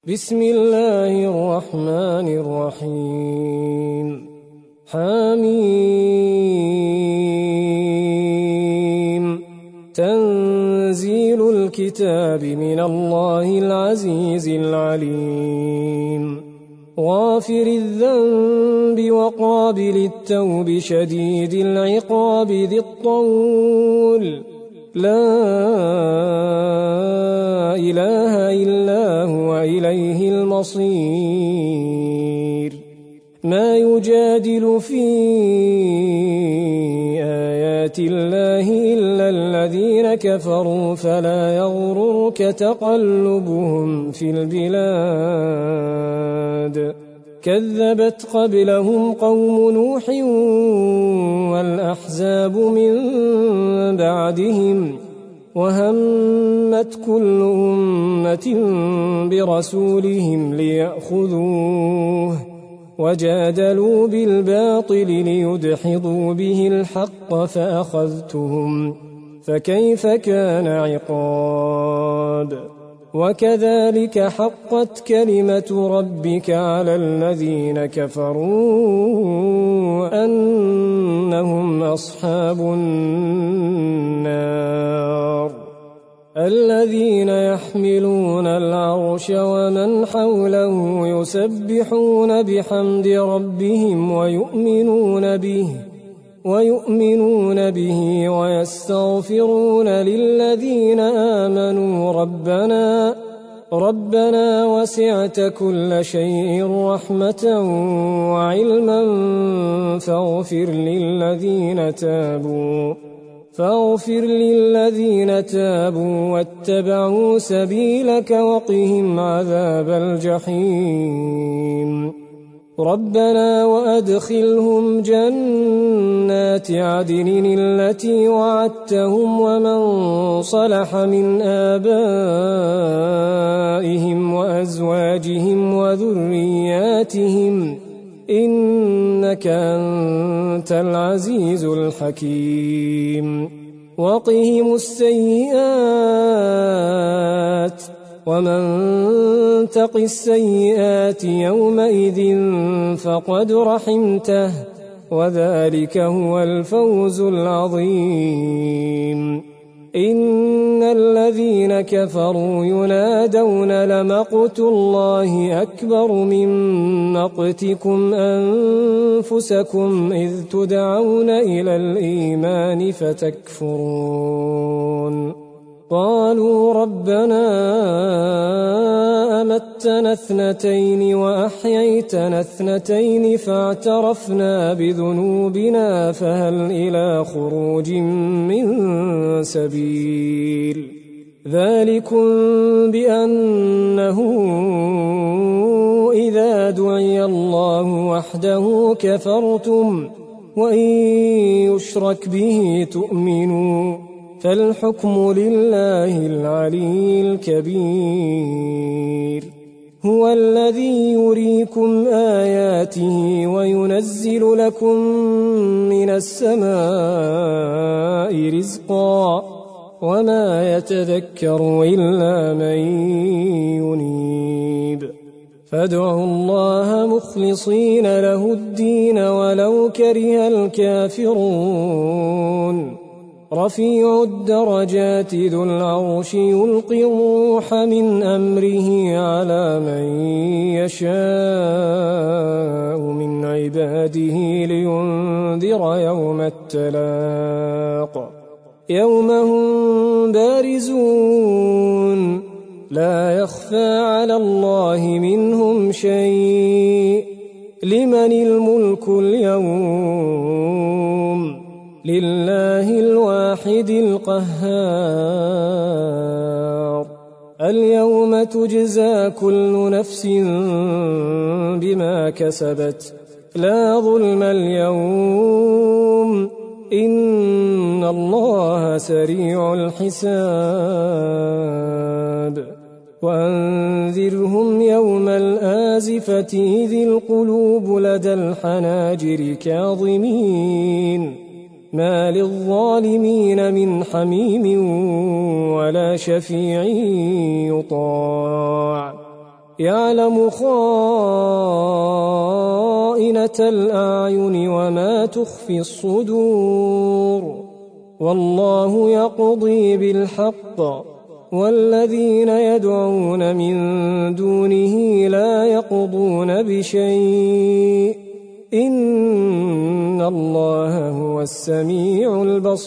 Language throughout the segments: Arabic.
بسم الله الرحمن الرحيم حميم تنزيل الكتاب من الله العزيز العليم غافر الذنب وقابل التوب شديد العقاب ذي الطول لا إله إلا هو إليه المصير ما يجادل في آيات الله إلا الذين كفروا فلا يغررك تقلبهم في البلاد كذبت قبلهم قوم نوح والأحزاب من بعدهم وهمت كل أمة برسولهم ليأخذوه وجادلوا بالباطل ليدحضوا به الحق فأخذتهم فكيف كان عقاب وكذلك حقت كلمة ربك على الذين كفروا أنهم أصحاب النار الذين يحملون العرش ومن حوله يسبحون بحمد ربهم ويؤمنون به ويستغفرون للذين آمنوا ربنا وسعت كل شيء رحمة وعلما فاغفر للذين تابوا واتبعوا سبيلك وقهم عذاب الجحيم ربنا وأدخلهم جنات عدن التي وعدتهم ومن صلح من آبائهم وأزواجهم وذرياتهم إنك أنت العزيز الحكيم وقهم السيئات ومن تق السيئات يومئذ فقد رحمته وذلك هو الفوز العظيم إن الذين كفروا ينادون لمقت الله أكبر من مقتكم أنفسكم إذ تدعون إلى الإيمان فتكفرون قالوا ربنا أمتنا اثنتين وأحييتنا اثنتين فاعترفنا بذنوبنا فهل إلى خروج من سبيل ذلكم بأنه إذا دعي الله وحده كفرتم وإن يشرك به تؤمنوا فالحكم لله العلي الكبير هو الذي يريكم آياته وينزل لكم من السماء رزقا وما يتذكر إلا من ينيب فادعوا الله مخلصين له الدين ولو كره الكافرون رفيع الدرجات ذو العرش يلقي الروح من أمره على من يشاء من عباده لينذر يوم التلاق يوم هم بارزون لا يخفى على الله منهم شيء لمن الملك اليوم لله الواحد القهار اليوم تجزى كل نفس بما كسبت لا ظلم اليوم إن الله سريع الحساب وأنذرهم يوم الآزفة إذ القلوب لدى الحناجر كاظمين ما للظالمين من حميم ولا شفيع يطاع يعلم خائنة الأعين وما تخفي الصدور والله يقضي بالحق والذين يدعون من دونه لا يقضون بشيء إن الله هو السميع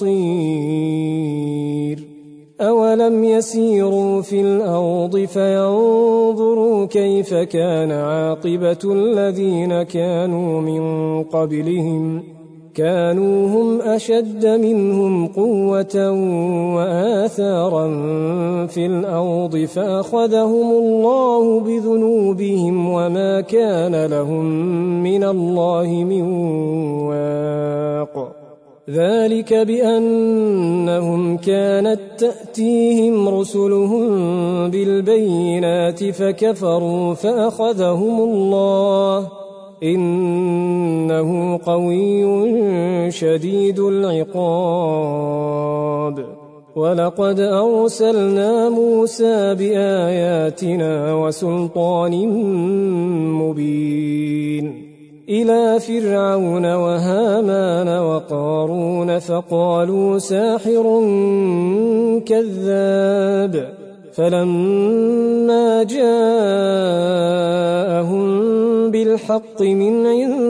البصير أولم يسيروا في الأرض فينظروا كيف كان عاقبة الذين كانوا من قبلهم كانوا هم أشد منهم قوة وآثارا في الأرض فأخذهم الله بذنوبهم وما كان لهم من الله من واق ذلك بأنهم كانت تأتيهم رسلهم بالبينات فكفروا فأخذهم الله إنه قوي شديد العقاب ولقد أرسلنا موسى بآياتنا وسلطان مبين إلى فرعون وهامان وقارون فقالوا ساحر كذاب فلما جاءهم بالحق من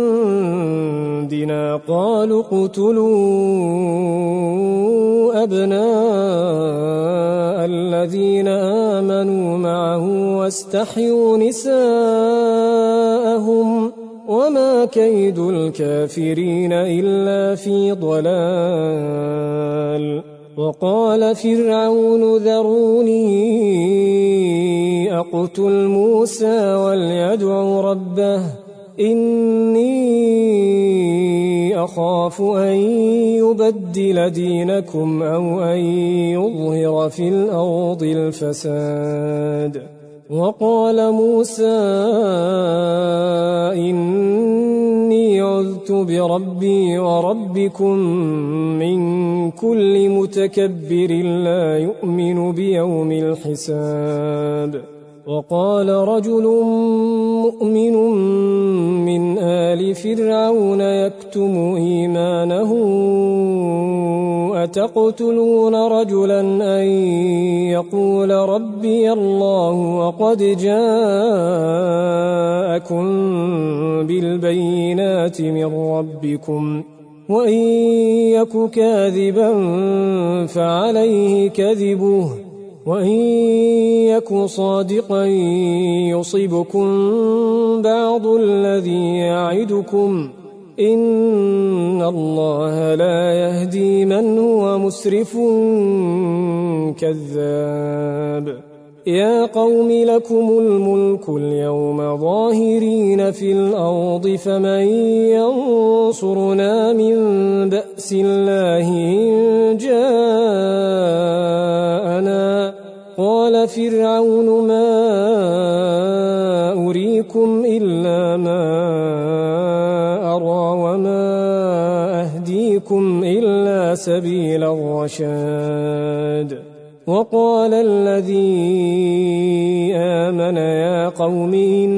عندنا قالوا اقتلوا أبناء الذين آمنوا معه واستحيوا نساءهم وما كيد الكافرين إلا في ضلال وقال فرعون ذروني أقتل موسى وليدع ربه إني أخاف أن يبدل دينكم أو أن يظهر في الأرض الفساد وقال موسى إني عذت بربي وربكم من كل متكبر لا يؤمن بيوم الحساب وقال رجل مؤمن من آل فرعون يكتم إيمانه أتقتلون رجلا أن يقول ربي الله وقد جاءكم بالبينات من ربكم وإن يك كاذبا فعليه كذبه وإن يك صادقا يصبكم بعض الذي يعدكم إن الله لا يهدي من هو مسرف كذاب يا قوم لكم الملك اليوم ظاهرين في الأرض فمن ينصرنا من بأس الله إن جاءنا قال فرعون ما أريكم إلا ما أرى وما أهديكم إلا سبيل الرشاد وقال الذي آمن يا قوم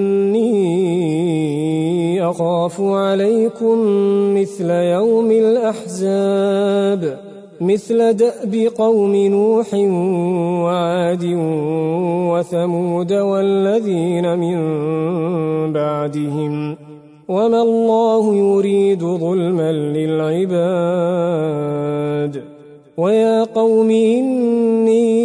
إني أخاف عليكم مثل يوم الأحزاب مثل دأب قوم نوح وعاد وثمود والذين من بعدهم وما الله يريد ظلما للعباد ويا قوم إني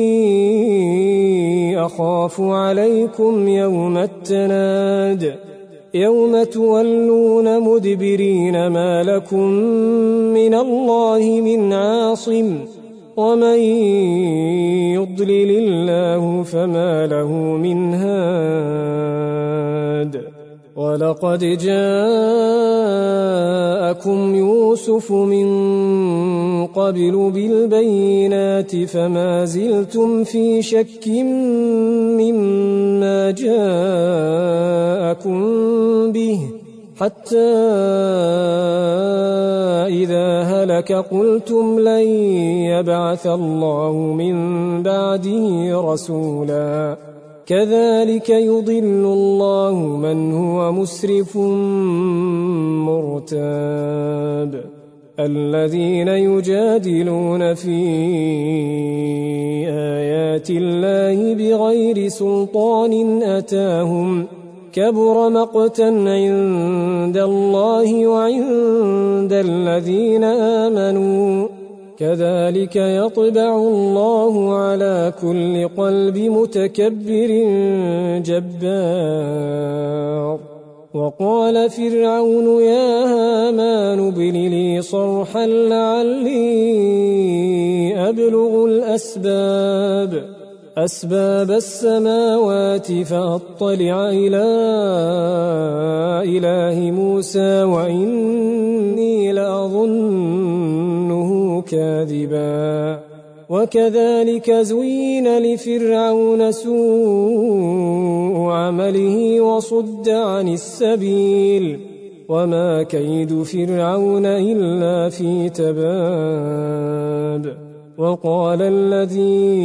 أخاف عليكم يوم التناد يوم تولون مدبرين ما لكم من الله من عاصم ومن يضلل الله فما له من هاد ولقد جاءكم يوسف من قبل بالبينات فما زلتم في شك مما جاءكم به حتى إذا هلك قلتم لن يبعث الله من بعده رسولا كذلك يضل الله من هو مسرف مرتاب الذين يجادلون في آيات الله بغير سلطان أتاهم كبر مقتا عند الله وعند الذين آمنوا كذلك يطبع الله على كل قلب متكبر جبار وقال فرعون يا هامان ابن لي صرحا لعلي أبلغ أسباب السماوات فأطلع إلى إله موسى وإني لأظنه كاذبا وكذلك زين لفرعون سوء عمله وصد عن السبيل وما كيد فرعون إلا في تباب وقال الذي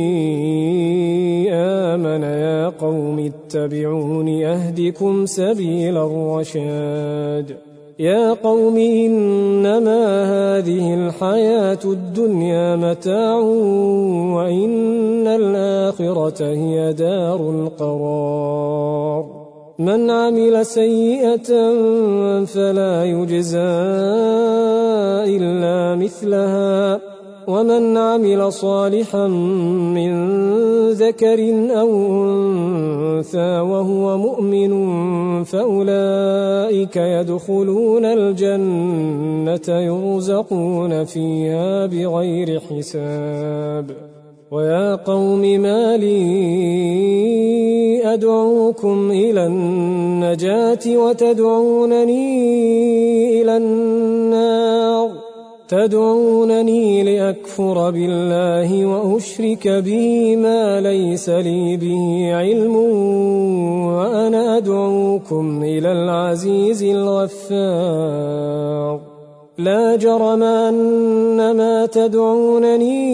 آمن يا قوم اتبعون أهدكم سبيل الرشاد يا قوم إنما هذه الحياة الدنيا متاع وإن الآخرة هي دار القرار من عمل سيئة فلا يجزى إلا مثلها ومن عمل صالحا من ذكر أو أنثى وهو مؤمن فأولئك يدخلون الجنة يرزقون فيها بغير حساب ويا قوم ما لي أدعوكم إلى النجاة وتدعونني إلى النار تدعونني لأكفر بالله وأشرك به ما ليس لي به علم وأنا أدعوكم إلى العزيز الغفار لا جرم أن ما تدعونني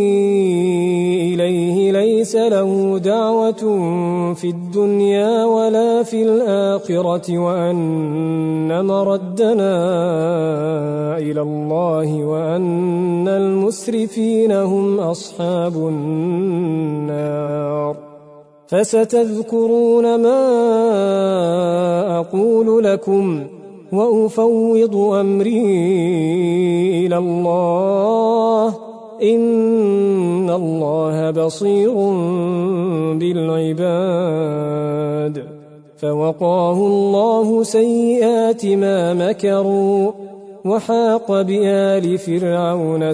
إليه ليس له دعوة في الدنيا ولا في الآخرة وأن مردنا إلى الله وأن المسرفين هم أصحاب النار فستذكرون ما أقول لكم وأفوض أمري إلى الله إن الله بصير بالعباد فوقاه الله سيئات ما مكروا وحاق بآل فرعون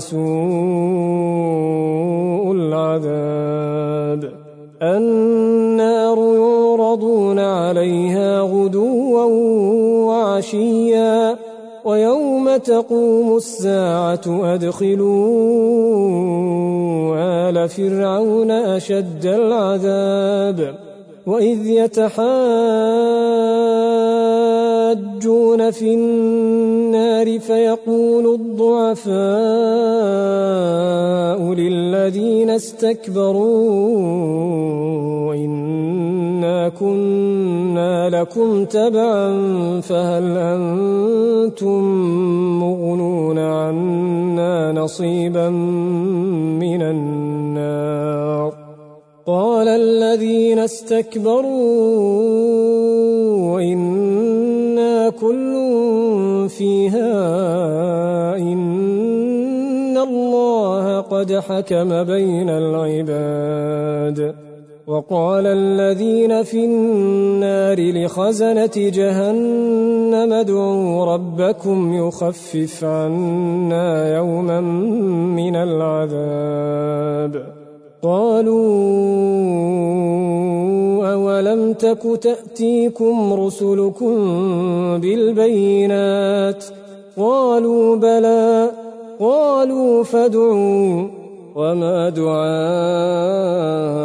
سوء العذاب النار يعرضون عليها غدوا وعشيا ويوم تقوم الساعة أدخلوا آل فرعون أشد العذاب وإذ يتحاجون في النار فيقول الضعفاء للذين استكبروا إنا كنا لكم تبعا فهل أنتم مغنون عنا نصيبا من النار قال الذين استكبروا إنا كل فيها إن الله قد حكم بين العباد وقال الذين في النار لخزنة جهنم ادعوا ربكم يخفف عنا يوما من العذاب قالوا أولم تك تأتيكم رسلكم بالبينات قالوا بلى قالوا فادعوا وما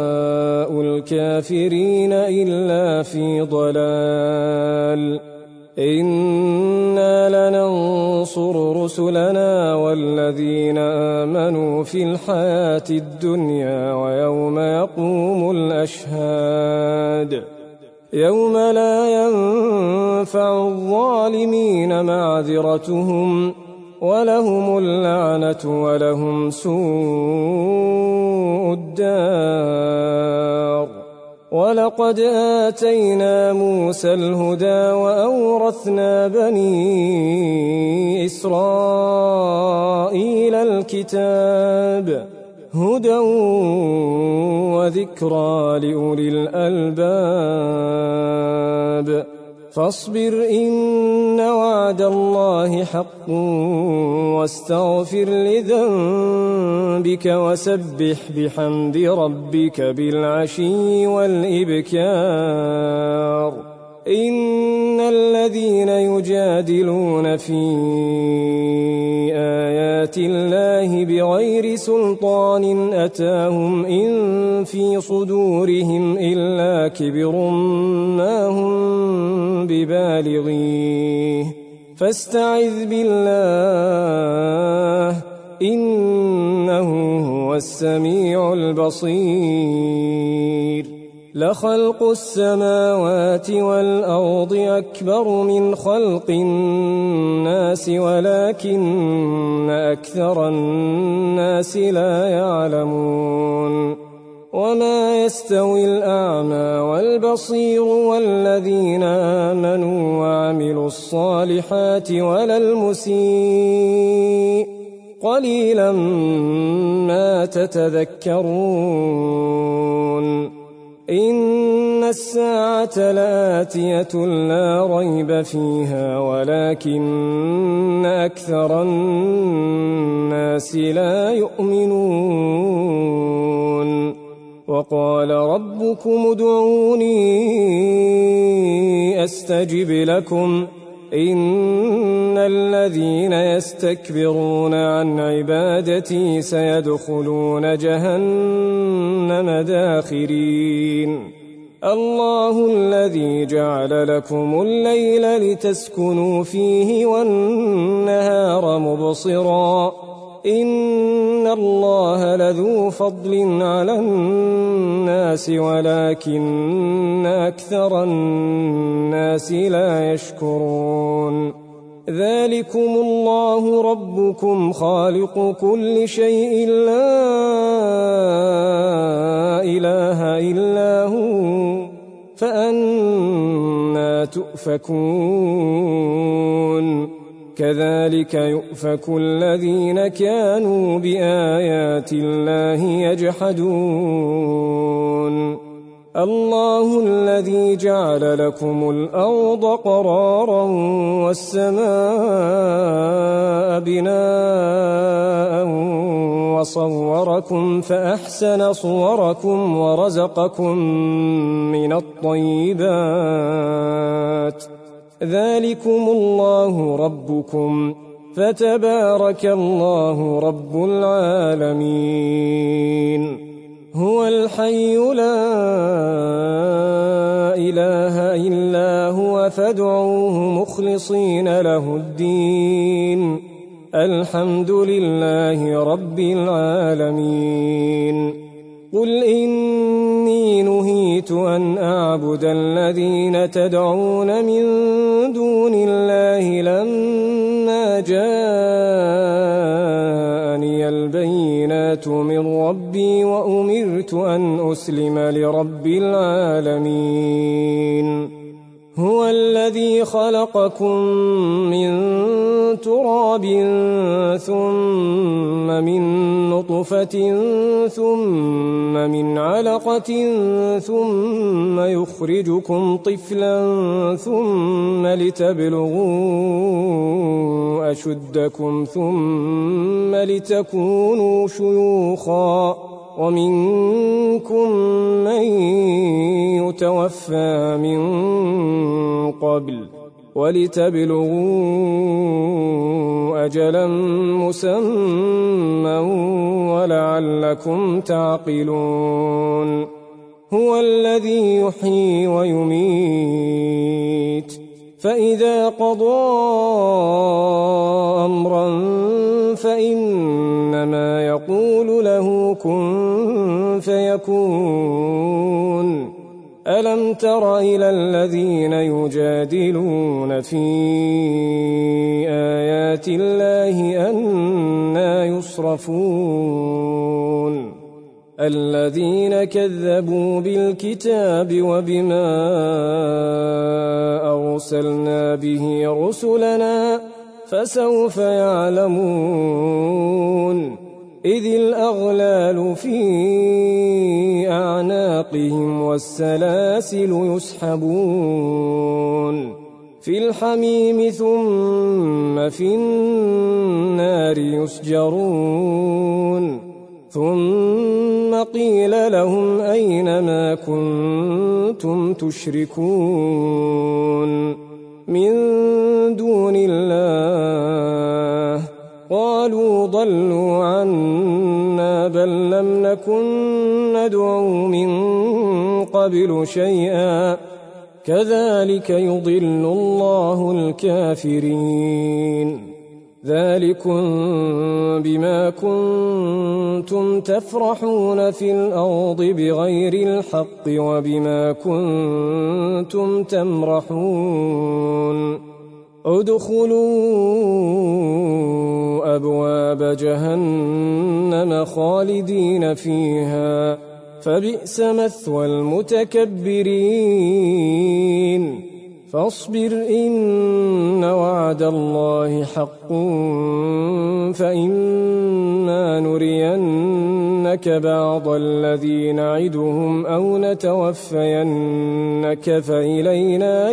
دعاء الكافرين إلا في ضلال إنا لننصر رسلنا والذين آمنوا في الحياة الدنيا ويوم يقوم الأشهاد يوم لا ينفع الظالمين معذرتهم ولهم اللعنة ولهم سوء الدار. ولقد آتينا موسى الهدى وأورثنا بني إسرائيل الكتاب هدى وذكرى لأولي الألباب. فاصبر إن وعد الله حق واستغفر لذنبك وسبح بحمد ربك بالعشي والإبكار. إن الذين يجادلون في آيات الله بغير سلطان أتاهم إن في صدورهم إلا كبر ما هم ببالغيه فاستعذ بالله إنه هو السميع البصير. لخلق السماوات والأرض أكبر من خلق الناس ولكن أكثر الناس لا يعلمون. وما يستوي الأعمى والبصير والذين آمنوا وعملوا الصالحات ولا المسيء قليلا ما تتذكرون. إن الساعة لآتية لا ريب فيها ولكن أكثر الناس لا يؤمنون. وقال ربكم ادعوني أستجب لكم إن الذين يستكبرون عن عبادتي سيدخلون جهنم داخرين. الله الذي جعل لكم الليل لتسكنوا فيه والنهار مبصرا إن الله لذو فضل على الناس ولكن أكثر الناس لا يشكرون. ذلكم الله ربكم خالق كل شيء لا إله إلا هو فأنى تؤفكون. كذلك يؤفك الذين كانوا بآيات الله يجحدون. الله الذي جعل لكم الأرض قرارا والسماء بناء وصوركم فأحسن صوركم ورزقكم من الطيبات. ذلكم الله ربكم فتبارك الله رب العالمين. هو الحي لا إله إلا هو فادعوه مخلصين له الدين الحمد لله رب العالمين. قل إني نهيت أن أعبد الذين تدعون من دون الله لما جاءني البينات من ربي وأمرت أن أسلم لرب العالمين. هو الذي خلقكم من تراب ثم من نطفة ثم من علقة ثم يخرجكم طفلا ثم لتبلغوا أشدكم ثم لتكونوا شيوخا ومنكم من يتوفى من قبل ولتبلغوا أجلا مسمى ولعلكم تعقلون. هو الذي يحيي ويميت فإذا قضى أمرا فإنما يقول له كن فيكون. ألم تر إلى الذين يجادلون في آيات الله أنى يصرفون الذين كذبوا بالكتاب وبما أرسلنا به رسلنا فسوف يعلمون إذ الأغلال في أعناقهم والسلاسل يسحبون في الحميم ثم في النار يسجرون ثم قيل لهم أين ما كنتم تشركون من دون الله قالوا ضلوا عنا بل لم نكن ندعو من قبل شيئا كذلك يضل الله الكافرين ذلكم بما كنتم تفرحون في الأرض بغير الحق وبما كنتم تمرحون ادخلوا أبواب جهنم خالدين فيها فبئس مثوى المتكبرين فاصبر إن وعد الله حق فإما نرينك بعض الذي نعدهم أو نتوفينك فإلينا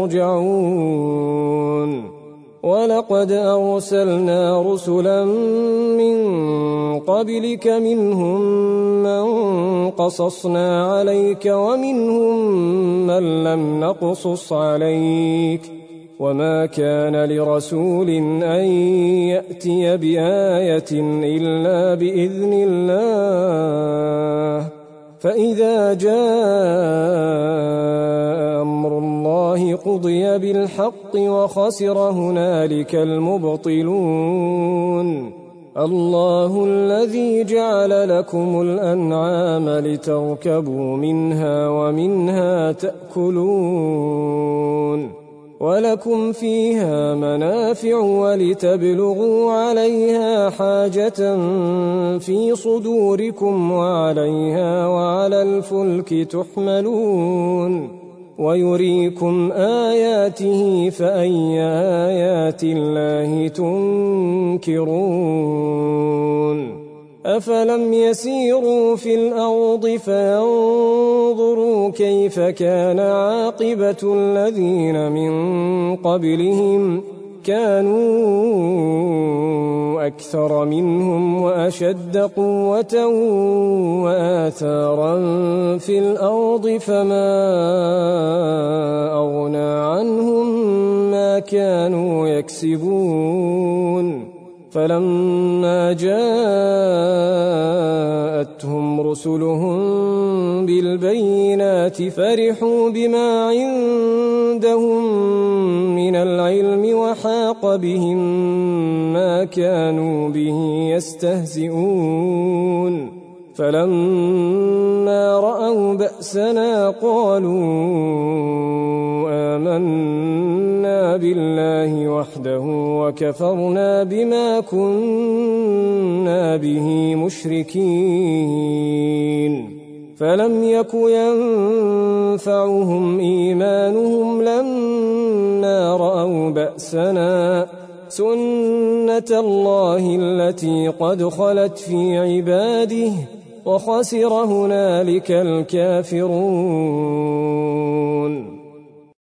يرجعون ولقد أرسلنا رسلا من قبلك منهم من قصصنا عليك ومنهم من لم نقصص عليك وما كان لرسول أن يأتي بآية إلا بإذن الله فإذا جاء أمر الله قضي بالحق وخسر هنالك المبطلون الله الذي جعل لكم الأنعام لتركبوا منها ومنها تأكلون ولكم فيها منافع ولتبلغوا عليها حاجة في صدوركم وعليها وعلى الفلك تحملون ويريكم آياته فأي آيات الله تنكرون أفلم يسيروا في الأرض فينظروا كيف كان عاقبة الذين من قبلهم كانوا أكثر منهم وأشد قوة وآثارا في الأرض فما أغنى عنهم ما كانوا يكسبون فلما جاءتهم رسلهم بالبينات فرحوا بما عندهم من العلم وحاق بهم ما كانوا به يستهزئون فلما رأوا بأسنا قالوا آمنا بالله وحده وكفرنا بما كنا به مشركين فلم يك ينفعهم إيمانهم لما رأوا بأسنا سنة الله التي قد خلت في عباده وخسر هنالك الكافرون